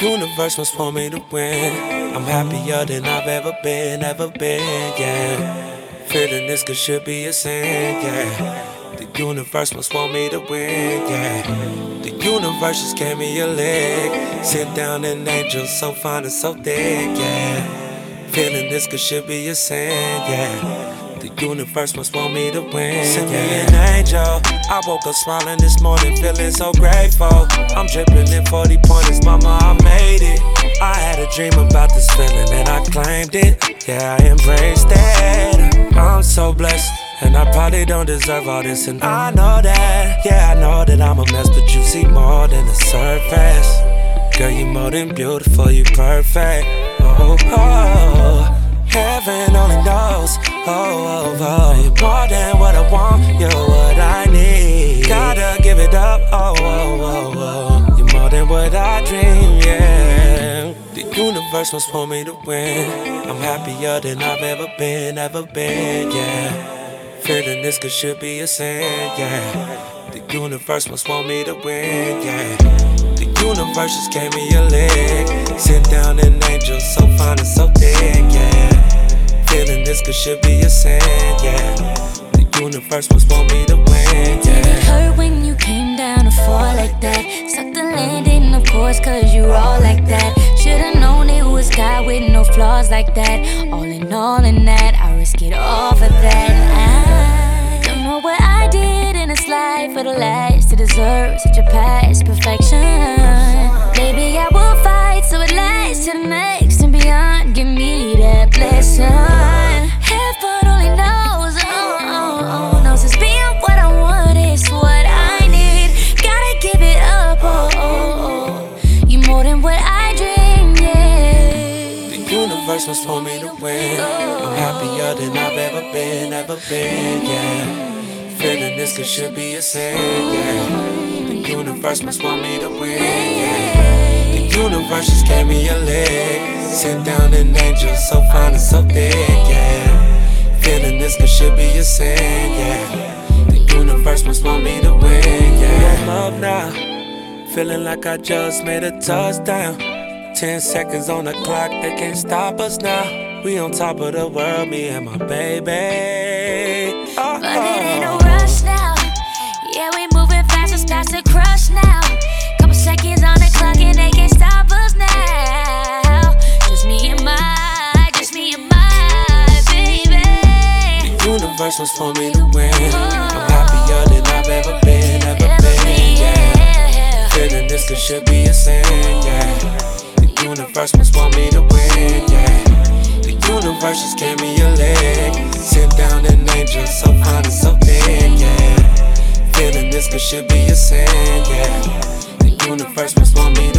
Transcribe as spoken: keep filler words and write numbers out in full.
universe must want me to win. I'm happier than I've ever been, ever been, yeah. Feeling this could should be a sin, yeah. The universe must want me to win, yeah. The universe just gave me a leg. Sit down an angel so fine and so thick, yeah. Feeling this could should be a sin, yeah. The universe must want me to win. Send me an angel. I woke up smiling this morning, feeling so grateful. I'm dripping in forty pointers, mama, I made it. I had a dream about this feeling and I claimed it. Yeah, I embraced it. I'm so blessed, and I probably don't deserve all this, and I know that. Yeah, I know that I'm a mess, but you see more than the surface. Girl, you more than beautiful, you perfect. Oh, oh. Heaven only knows, oh, oh, oh. You're more than what I want, you're what I need. Gotta give it up, oh, oh, oh, oh. You're more than what I dream, yeah. The universe must want me to win. I'm happier than I've ever been, ever been, yeah. Feeling this could should be a sin, yeah. The universe must want me to win, yeah. The universe just gave me a leg. Sit down an angel so fine and so thick, yeah. Feeling this could should be a sin, yeah. The universe must want me to win, yeah. Did it hurt when you came down to fall like that? Suck the landing, of course, cause you all like that. Should've known it was God with no flaws like that. All in all in that, I risk it all for that. I don't know what I did in this life for the last to deserve such a past perfection. Maybe I will fight so it lasts to the next and beyond. Give me that blessing. Heaven only knows, oh, oh, oh, knows it's being what I want is what I need. Gotta give it up, oh, oh, oh. You more than what I dreamed, yeah. The universe must want me to win. I'm happier than I've ever been, ever been, yeah. Feeling this could should be a sin, yeah. The universe must want me to win, yeah. The universe just gave me a leg. Sit down an angel so fine and so thick, yeah. Feeling this could should be a sin, yeah. The universe must want me to win, yeah. I'm up now, feeling like I just made a touchdown. Ten seconds on the clock, they can't stop us now. We on top of the world, me and my baby. Oh, but it ain't no rush now. Yeah, we moving fast, it starts to crush now. Couple seconds on the clock and they can't stop us now. Just me and my, just me and my baby. The universe was for me to win. I'm happier than I've ever been, ever been, yeah. Feeling this could should be a sin, yeah. The universe must want me to win, yeah. The universe just gave me a leg. Sit down an angel so fine and so thick, yeah. Feeling this could should be a sin, yeah. The universe must want me to